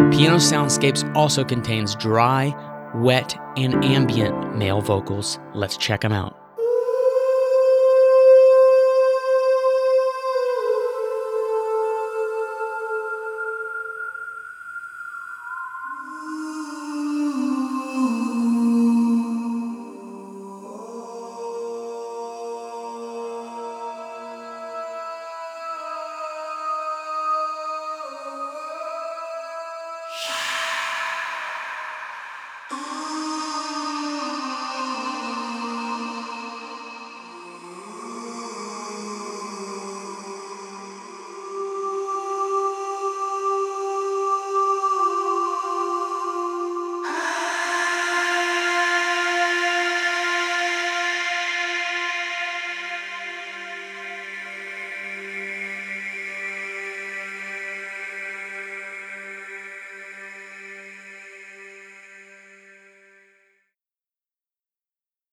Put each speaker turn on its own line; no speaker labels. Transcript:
Piano Soundscapes also contains dry, wet, and ambient male vocals. Let's check them out.